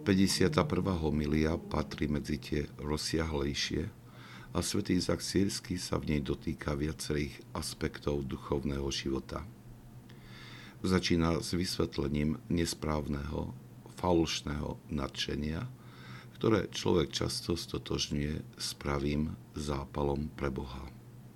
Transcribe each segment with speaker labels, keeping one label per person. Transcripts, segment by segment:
Speaker 1: 51. homilia patrí medzi tie rozsiahlejšie a svätý Izák Sýrsky sa v nej dotýka viacerých aspektov duchovného života. Začína s vysvetlením nesprávneho, falošného nadšenia, ktoré človek často stotožňuje s pravým zápalom pre Boha.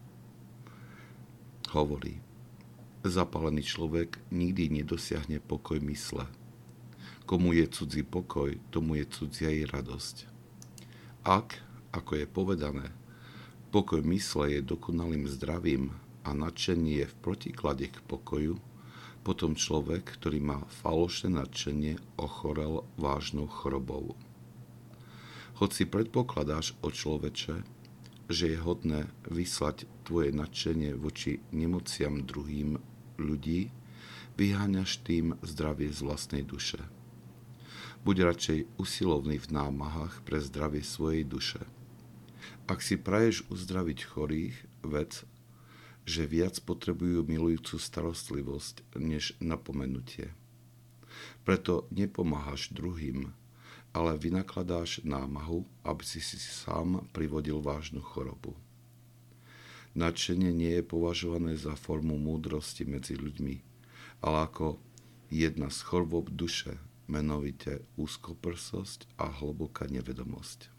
Speaker 1: Hovorí: zapálený človek nikdy nedosiahne pokoj mysle. Komu je cudzí pokoj, tomu je cudzia jej radosť. Ak, ako je povedané, pokoj mysle je dokonalým zdravím a nadšenie je v protiklade k pokoju, potom človek, ktorý má falošné nadšenie, ochorel vážnou chorobou. Hoď si predpokladáš o človeče, že je hodné vyslať tvoje nadšenie voči nemociam druhým ľudí, vyháňaš tým zdravie z vlastnej duše. Buď radšej usilovný v námahách pre zdravie svojej duše. Ak si praješ uzdraviť chorých, vec, že viac potrebujú milujúcu starostlivosť než napomenutie. Preto nepomáhaš druhým, ale vynakladáš námahu, aby si sám privodil vážnu chorobu. Nadšenie nie je považované za formu múdrosti medzi ľuďmi, ale ako jedna z chorôb duše, menovite úzkoprsosť a hlboká nevedomosť.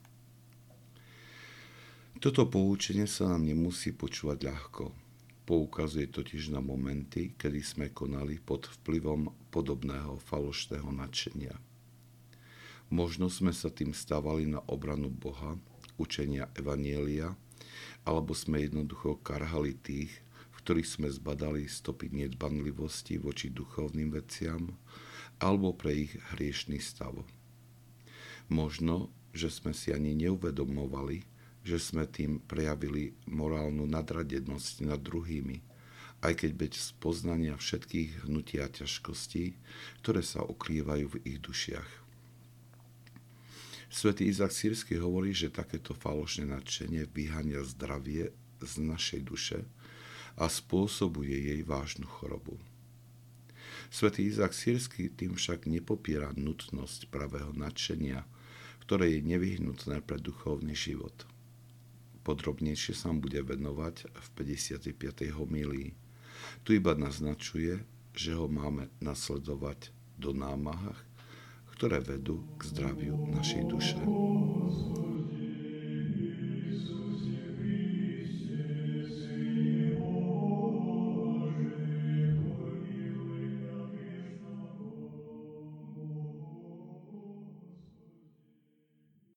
Speaker 1: Toto poučenie sa nám nemusí počúvať ľahko. Poukazuje totiž na momenty, kedy sme konali pod vplyvom podobného falošného nadšenia. Možno sme sa tým stávali na obranu Boha, učenia evanjelia, alebo sme jednoducho karhali tých, v ktorých sme zbadali stopy nedbanlivosti voči duchovným veciam, alebo pre ich hriešný stav. Možno, že sme si ani neuvedomovali, že sme tým prejavili morálnu nadradenosť nad druhými, aj keď bez poznania všetkých hnutí a ťažkostí, ktoré sa ukrývajú v ich dušiach. Svätý Izák Sýrsky hovorí, že takéto falošné nadšenie vyháňa zdravie z našej duše a spôsobuje jej vážnu chorobu. Svätý Izák Sýrsky tým však nepopiera nutnosť pravého nadšenia, ktoré je nevyhnutné pre duchovný život. Podrobnejšie sa bude venovať v 55. homílii. Tu iba naznačuje, že ho máme nasledovať do námahách, ktoré vedú k zdraviu našej duše.